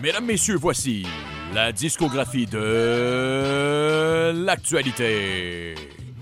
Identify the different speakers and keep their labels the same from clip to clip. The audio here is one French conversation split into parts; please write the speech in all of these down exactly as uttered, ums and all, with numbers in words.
Speaker 1: Mesdames, messieurs, voici la discographie de l'actualité.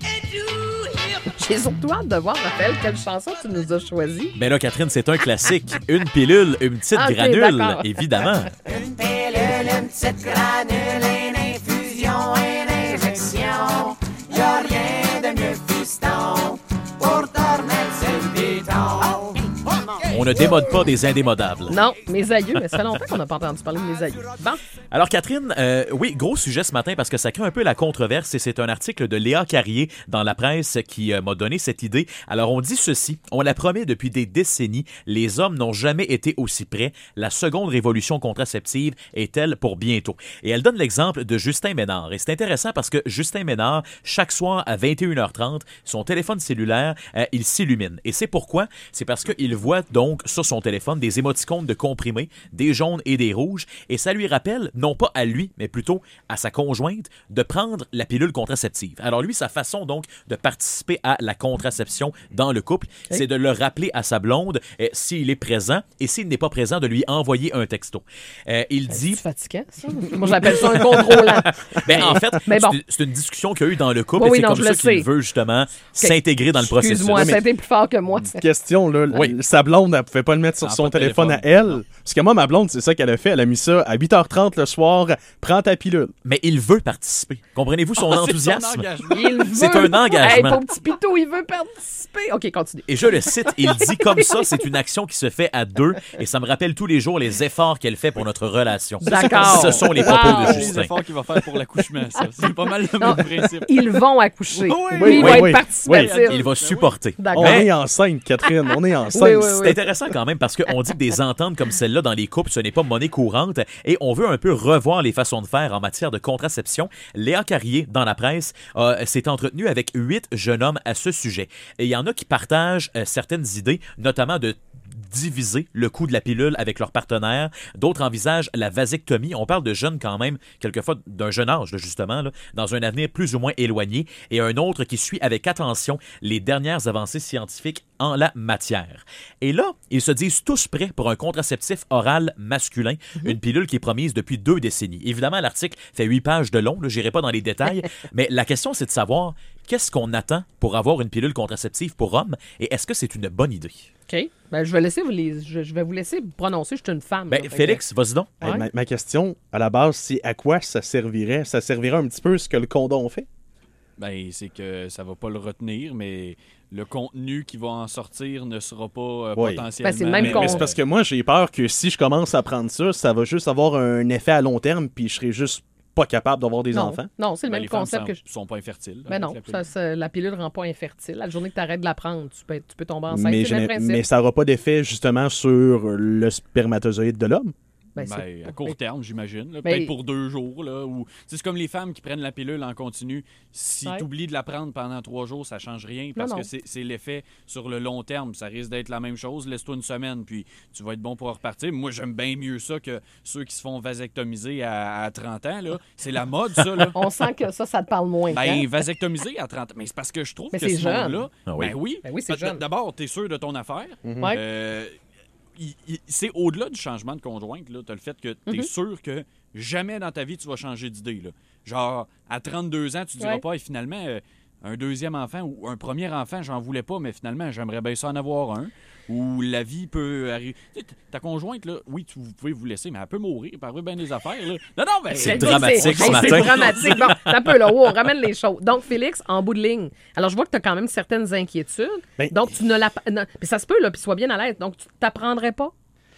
Speaker 2: J'ai surtout hâte de voir, Raphaël, quelle chanson tu nous as choisi.
Speaker 1: Ben là, Catherine, c'est un classique. Une pilule, une petite
Speaker 2: Ok,
Speaker 1: granule,
Speaker 2: d'accord.
Speaker 1: évidemment.
Speaker 3: Une pilule, une petite granule, une infusion, une injection. Y'a rien de mieux, fiston, pour te remettre sur le béton.
Speaker 1: On ne démode pas des indémodables.
Speaker 2: Non, mes aïeux, mais ça fait longtemps qu'on n'a pas entendu parler de mes aïeux. Bon,
Speaker 1: Alors, Catherine, euh, oui, gros sujet ce matin parce que ça crée un peu la controverse et c'est un article de Léa Carrier dans la presse qui euh, m'a donné cette idée. Alors, on dit ceci. On la promet depuis des décennies. Les hommes n'ont jamais été aussi près. La seconde révolution contraceptive est-elle pour bientôt? Et elle donne l'exemple de Justin Ménard. Et c'est intéressant parce que Justin Ménard, chaque soir à vingt et une heures trente, son téléphone cellulaire, euh, il s'illumine. Et c'est pourquoi? C'est parce qu'il voit donc sur son téléphone des émoticônes de comprimés, des jaunes et des rouges. Et ça lui rappelle, non pas à lui, mais plutôt à sa conjointe, de prendre la pilule contraceptive. Alors lui, sa façon donc de participer à la contraception dans le couple,
Speaker 2: Okay.
Speaker 1: c'est de le rappeler à sa blonde euh, s'il est présent et s'il n'est pas présent, de lui envoyer un texto. Euh, il dit...
Speaker 2: c'est fatigant, ça. Moi, j'appelle ça un contrôlant.
Speaker 1: Ben, en fait,
Speaker 2: Mais bon.
Speaker 1: c'est, c'est une discussion qu'il y a eu dans le couple
Speaker 2: Oui,
Speaker 1: et
Speaker 2: oui,
Speaker 1: c'est
Speaker 2: non,
Speaker 1: comme
Speaker 2: je
Speaker 1: ça
Speaker 2: le
Speaker 1: qu'il
Speaker 2: sais.
Speaker 1: veut justement s'intégrer dans le processus.
Speaker 2: Excuse-moi, ça a été plus fort que moi.
Speaker 4: Petite question, là.
Speaker 1: Oui.
Speaker 4: Sa blonde, elle pouvait pas le mettre sur
Speaker 5: Ah,
Speaker 4: son
Speaker 5: pas de
Speaker 4: téléphone,
Speaker 5: téléphone.
Speaker 4: à elle. Parce que moi, ma blonde, c'est ça qu'elle a fait. Elle a mis ça à huit heures trente le soir. Prends ta pilule.
Speaker 1: Mais il veut participer. Comprenez-vous son
Speaker 5: Ah, c'est
Speaker 1: enthousiasme?
Speaker 5: son engagement.
Speaker 2: Il veut...
Speaker 1: C'est un engagement.
Speaker 2: Hey, pauvre petit pitou, il veut participer. OK, continue.
Speaker 1: Et je le cite, il dit comme ça, c'est une action qui se fait à deux et ça me rappelle tous les jours les efforts qu'elle fait pour notre relation.
Speaker 2: D'accord.
Speaker 1: Ce sont les propos
Speaker 2: Wow.
Speaker 1: de
Speaker 5: Les
Speaker 1: Justin.
Speaker 5: efforts qu'il va faire pour l'accouchement, ça. C'est pas mal le
Speaker 2: Non.
Speaker 5: même principe.
Speaker 2: Ils vont accoucher.
Speaker 5: Oui,
Speaker 2: Lui,
Speaker 4: oui,
Speaker 2: il va
Speaker 4: oui.
Speaker 2: être participatif.
Speaker 1: Il va supporter.
Speaker 2: D'accord.
Speaker 4: On
Speaker 1: Mais-
Speaker 4: est enceinte, Catherine. On est enceinte.
Speaker 2: Oui, oui,
Speaker 1: C'est intéressant quand même parce qu'on dit que des ententes comme celle-là dans les couples, ce n'est pas monnaie courante et on veut un peu revoir les façons de faire en matière de contraception. Léa Carrier, dans la presse, euh, s'est entretenue avec huit jeunes hommes à ce sujet. Et il y en a qui partagent euh, certaines idées, notamment de diviser le coût de la pilule avec leur partenaire. D'autres envisagent la vasectomie. On parle de jeunes quand même, quelquefois d'un jeune âge, là, justement, là, dans un avenir plus ou moins éloigné. Et un autre qui suit avec attention les dernières avancées scientifiques en la matière. Et là, ils se disent tous prêts pour un contraceptif oral masculin, une pilule qui est promise depuis deux décennies. Évidemment, l'article fait huit pages de long, je n'irai pas dans les détails, mais la question, c'est de savoir qu'est-ce qu'on attend pour avoir une pilule contraceptive pour hommes et est-ce que c'est une bonne idée?
Speaker 2: OK. Ben, je vais laisser vous les... je, je vais vous laisser prononcer. Je suis une femme.
Speaker 1: Ben,
Speaker 2: là, fait
Speaker 1: Félix, vas-y donc.
Speaker 4: Hey,
Speaker 2: Ouais.
Speaker 4: ma, ma question, à la base, c'est à quoi ça servirait? Ça servirait un petit peu ce que le condom fait?
Speaker 5: Ben, c'est que ça va pas le retenir, mais le contenu qui va en sortir ne sera pas euh,
Speaker 4: Oui.
Speaker 5: potentiellement...
Speaker 2: Ben, c'est le même
Speaker 4: Mais,
Speaker 2: con-
Speaker 4: mais c'est parce que moi, j'ai peur que si je commence à prendre ça, ça va juste avoir un effet à long terme, puis je serai juste pas capable d'avoir des
Speaker 2: non.
Speaker 4: enfants.
Speaker 2: Non, c'est le
Speaker 5: Ben,
Speaker 2: même
Speaker 5: les femmes
Speaker 2: concept
Speaker 5: sont,
Speaker 2: que je...
Speaker 5: sont pas infertiles.
Speaker 2: Ben
Speaker 5: avec
Speaker 2: non,
Speaker 5: la pilule.
Speaker 2: ça, ça- la pilule rend pas infertile. La journée que tu arrêtes de la prendre, tu peux, tu peux tomber enceinte.
Speaker 4: Mais,
Speaker 2: c'est le même
Speaker 4: je n'ai-
Speaker 2: principe.
Speaker 4: mais ça n'aura pas d'effet justement sur le spermatozoïde de l'homme.
Speaker 2: Ben,
Speaker 5: Ben,
Speaker 2: c'est-
Speaker 5: à court terme, j'imagine. là.
Speaker 2: Ben,
Speaker 5: Peut-être pour deux jours. Là, ou... C'est comme les femmes qui prennent la pilule en continu. Si
Speaker 2: Ouais.
Speaker 5: tu oublies de la prendre pendant trois jours, ça change rien parce
Speaker 2: Non, non.
Speaker 5: que c'est c'est l'effet sur le long terme. Ça risque d'être la même chose. Laisse-toi une semaine, puis tu vas être bon pour repartir. Moi, j'aime bien mieux ça que ceux qui se font vasectomiser à, à trente ans. Là. C'est la mode, ça. Là.
Speaker 2: On sent que ça, ça te parle moins.
Speaker 5: Ben,
Speaker 2: hein?
Speaker 5: vasectomiser à trente ans. Mais c'est parce que je trouve
Speaker 2: Mais
Speaker 5: que
Speaker 2: c'est
Speaker 5: ce
Speaker 2: jeune.
Speaker 5: monde-là...
Speaker 1: Ah oui.
Speaker 5: Ben oui.
Speaker 2: Ben oui, c'est
Speaker 5: Parce que
Speaker 2: jeune.
Speaker 5: D'abord, tu es sûr de ton affaire.
Speaker 2: Ouais.
Speaker 5: Euh, il- il- c'est au-delà du changement de conjointe. Tu as le fait que tu es
Speaker 2: Mhm.
Speaker 5: sûr que jamais dans ta vie tu vas changer d'idée. là. Genre, à trente-deux ans, tu te diras
Speaker 2: Ouais.
Speaker 5: pas, et finalement, euh, un deuxième enfant ou un premier enfant, j'en voulais pas, mais finalement, j'aimerais bien ça en avoir un. Ou la vie peut arriver. Tu sais, ta conjointe, là, oui, tu, vous pouvez vous laisser, mais elle peut mourir, elle peut arriver bien des affaires. Là. Non, non, ben,
Speaker 1: C'est
Speaker 2: Hey,
Speaker 1: dramatique
Speaker 2: c'est-
Speaker 1: ce
Speaker 2: hey,
Speaker 1: matin.
Speaker 2: C'est dramatique. Bon, un peu là, oh, on ramène les choses. Donc, Félix, en bout de ligne, alors je vois que tu as quand même certaines inquiétudes.
Speaker 4: Ben-
Speaker 2: donc, tu ne la. non, puis ça se peut, là, puis sois bien à l'aise. Donc, tu t'apprendrais pas?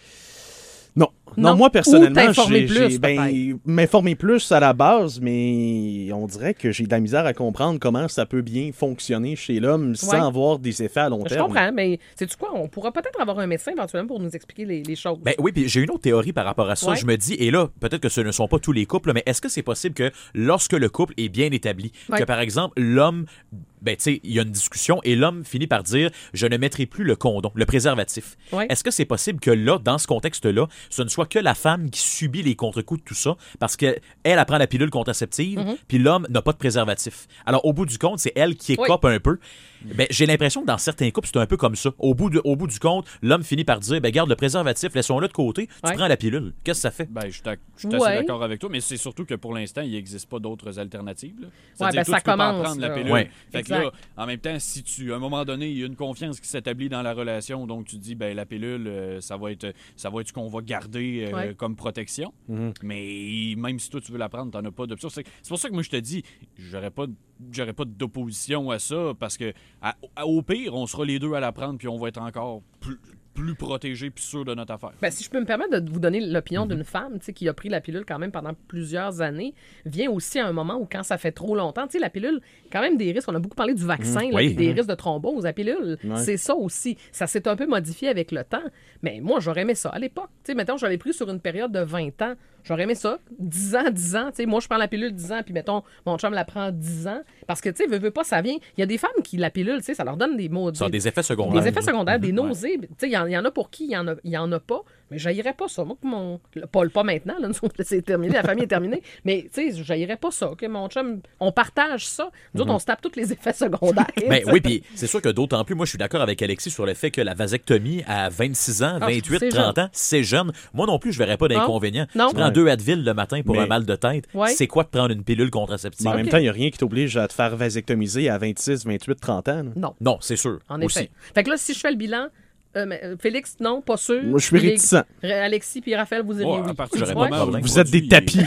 Speaker 4: Non.
Speaker 2: Non.
Speaker 4: Non, moi,
Speaker 2: Ou
Speaker 4: personnellement,
Speaker 2: t'informer
Speaker 4: j'ai,
Speaker 2: plus,
Speaker 4: j'ai- ben, m'informer plus à la base, mais on dirait que j'ai de la misère à comprendre comment ça peut bien fonctionner chez l'homme sans
Speaker 2: Ouais.
Speaker 4: avoir des effets à long
Speaker 2: Je
Speaker 4: terme.
Speaker 2: comprends, mais sais-tu quoi? On pourra peut-être avoir un médecin éventuellement pour nous expliquer les, les choses.
Speaker 1: Ben oui, puis j'ai une autre théorie par rapport à ça.
Speaker 2: Ouais.
Speaker 1: Je me dis, et là, peut-être que ce ne sont pas tous les couples, mais est-ce que c'est possible que lorsque le couple est bien établi,
Speaker 2: Ouais.
Speaker 1: que par exemple, l'homme, ben tu sais, il y a une discussion et l'homme finit par dire, je ne mettrai plus le condom, le préservatif.
Speaker 2: Ouais.
Speaker 1: Est-ce que c'est possible que là, dans ce contexte-là, ce ne soit que la femme qui subit les contre-coups de tout ça parce qu'elle, elle apprend la pilule contraceptive,
Speaker 2: Mhm.
Speaker 1: puis l'homme n'a pas de préservatif. Alors, au bout du compte, c'est elle qui
Speaker 2: Oui.
Speaker 1: écope un peu. Ben, j'ai l'impression que dans certains couples, c'est un peu comme ça. Au bout, de, au bout du compte, l'homme finit par dire ben, garde le préservatif, laissons-le de côté, tu
Speaker 2: Ouais.
Speaker 1: prends la pilule. Qu'est-ce que ça fait?
Speaker 5: Ben, je suis d'ac- je suis assez
Speaker 2: Ouais.
Speaker 5: d'accord avec toi, mais c'est surtout que pour l'instant, il n'existe pas d'autres alternatives. Là.
Speaker 2: Ouais,
Speaker 5: C'est-à-dire,
Speaker 2: ben,
Speaker 5: toi,
Speaker 2: ça
Speaker 5: tu peux pas en
Speaker 2: commence,
Speaker 5: prendre la
Speaker 2: là.
Speaker 5: pilule.
Speaker 1: Ouais.
Speaker 5: Fait que
Speaker 2: Exact.
Speaker 5: là, en même temps, si tu, à un moment donné, il y a une confiance qui s'établit dans la relation, donc tu te dis, ben la pilule, euh, ça va être, ça va être ce qu'on va garder euh,
Speaker 2: Ouais.
Speaker 5: comme protection. Mais même si toi, tu veux la prendre, tu n'en as pas d'option. C'est c'est pour ça que moi, je te dis, j'aurais pas, j'aurais pas d'opposition à ça, parce que à- à- au pire, on sera les deux à la prendre, puis on va être encore plus, plus protégés, puis sûrs de notre affaire.
Speaker 2: Ben, si je peux me permettre de vous donner l'opinion d'une femme tu sais, qui a pris la pilule quand même pendant plusieurs années, vient aussi à un moment où quand ça fait trop longtemps, tu sais, la pilule, quand même des risques, on a beaucoup parlé du vaccin, là,
Speaker 1: Oui.
Speaker 2: puis des risques de thrombose, la pilule,
Speaker 4: Ouais.
Speaker 2: c'est ça aussi. Ça s'est un peu modifié avec le temps, mais moi, j'aurais aimé ça à l'époque. Tu sais, mettons, je l'avais pris sur une période de vingt ans, j'aurais aimé ça, dix ans, dix ans, tu sais, moi, je prends la pilule dix ans, puis mettons, mon chum la prend dix ans, parce que, tu sais, veut, veut pas, ça vient. Il y a des femmes qui, la pilule, tu sais, ça leur donne des mots.
Speaker 1: Ça a des effets secondaires.
Speaker 2: Des effets secondaires, des nausées. Tu sais, il y, en- il y en a pour qui il y en a, il y en a pas. Mais j'haïrais pas ça. Moi, que mon. Pas, pas maintenant, là, nous autres, c'est terminé, la famille est terminée. Mais, tu sais, j'haïrais pas ça. Que mon chum. On partage ça. Nous autres, on se tape tous les effets secondaires.
Speaker 1: Ben oui, puis c'est sûr que d'autant plus, moi je suis d'accord avec Alexis sur le fait que la vasectomie à vingt-six ans,
Speaker 2: Ah,
Speaker 1: vingt-huit,
Speaker 2: c'est
Speaker 1: trente ans, c'est jeune. Moi non plus, je verrais pas d'inconvénient.
Speaker 2: Non.
Speaker 1: Tu prends
Speaker 4: Ouais.
Speaker 1: deux Advil le matin pour
Speaker 4: Mais-
Speaker 1: un mal de tête.
Speaker 2: Ouais.
Speaker 1: C'est quoi de prendre une pilule contraceptive?
Speaker 4: Mais en
Speaker 2: Ok.
Speaker 4: même temps, il n'y a rien qui t'oblige à te faire vasectomiser à vingt-six, vingt-huit, trente ans. là.
Speaker 2: Non,
Speaker 1: Non, c'est sûr.
Speaker 2: en
Speaker 1: aussi.
Speaker 2: effet. Fait que là, si je fais le bilan, euh, mais, euh, Félix, non, pas sûr.
Speaker 4: Moi, je suis
Speaker 2: Les-
Speaker 4: réticent.
Speaker 2: Alexis puis Raphaël, vous iriez
Speaker 5: Ouais,
Speaker 2: oui.
Speaker 5: à partir
Speaker 1: J'aurais
Speaker 5: du
Speaker 1: pas de
Speaker 5: moment où
Speaker 1: problème.
Speaker 4: Vous êtes des
Speaker 5: produit
Speaker 4: tapis.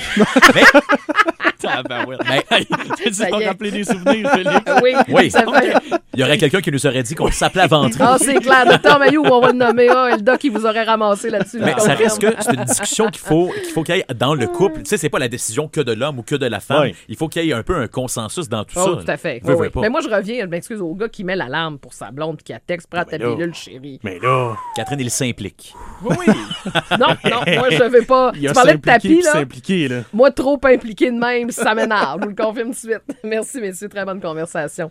Speaker 5: Ah, ben ouais.
Speaker 1: Mais-
Speaker 5: Tu
Speaker 2: Ça y
Speaker 5: vas
Speaker 2: est.
Speaker 5: rappeler des souvenirs, Félix.
Speaker 2: Oui,
Speaker 1: Oui.
Speaker 2: ça fait.
Speaker 1: Il y aurait quelqu'un qui nous aurait dit qu'on s'appelait ventre.
Speaker 2: Ah, c'est clair. Docteur Mayou, on va le nommer. Ah, le doc, il vous aurait ramassé là-dessus.
Speaker 1: Mais
Speaker 2: je
Speaker 1: ça
Speaker 2: confirme.
Speaker 1: reste que c'est une discussion qu'il faut qu'il faut qu'il y ait dans le couple. Tu sais, c'est pas la décision que de l'homme ou que de la femme.
Speaker 4: Ouais.
Speaker 1: Il faut qu'il y ait un peu un consensus dans tout
Speaker 2: Oh,
Speaker 1: ça.
Speaker 2: tout à fait.
Speaker 1: Veux,
Speaker 2: Oui,
Speaker 1: veux
Speaker 2: oui.
Speaker 1: pas.
Speaker 2: Mais moi, je reviens, je m'excuse, au gars qui met l'alarme pour sa blonde puis qui a texte, prends ta
Speaker 4: mais là-
Speaker 2: pilule, chérie.
Speaker 4: Mais là,
Speaker 1: Catherine, il s'implique.
Speaker 5: Oui, oui.
Speaker 2: Non, non, moi, je vais pas.
Speaker 4: il y a
Speaker 2: Tu parlais de
Speaker 4: s'impliquer
Speaker 2: tapis,
Speaker 4: puis
Speaker 2: là.
Speaker 4: s'impliquer, là.
Speaker 2: Moi, trop impliqué de même, ça m'énerve. Je vous le confirme tout de suite. Merci, messieurs. Très bonne conversation.